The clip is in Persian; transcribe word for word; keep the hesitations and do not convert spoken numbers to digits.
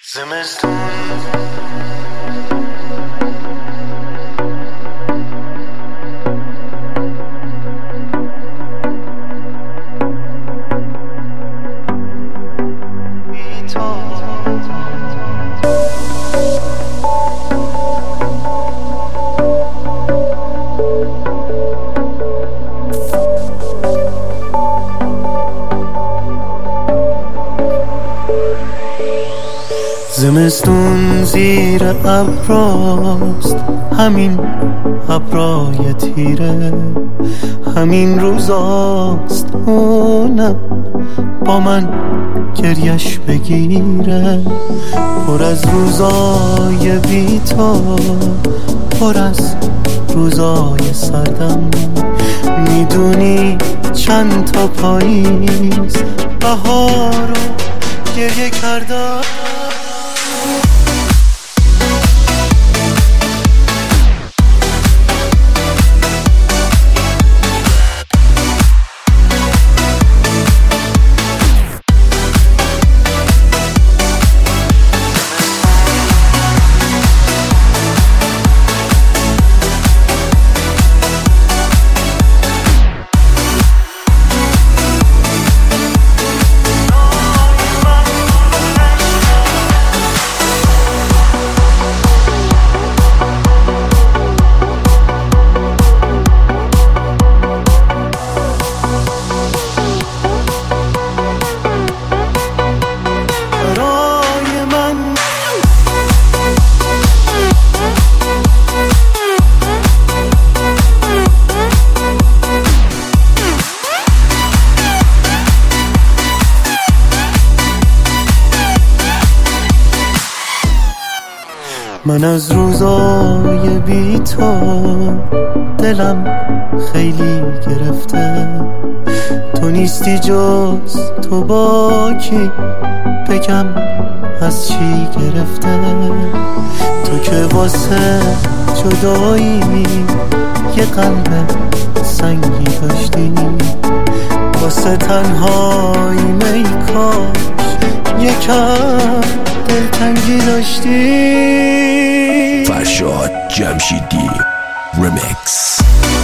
زمستون زمستون زیر ابراست، همین ابرای تیره، همین روزاست اونم با من گریش بگیره. پر از روزای بی تو، پر از روزای سردم، میدونی چند تا پاییز بهار رو گریه کردم. من از روزای بی تو دلم خیلی گرفته، تو نیستی جز تو با کی بگم از چی گرفته. تو که واسه جدایی یه قلب سنگی داشتی، واسه تنهایی میکاش یکم دلتنگی داشتی. فرشاد جمشیدی رمیکس.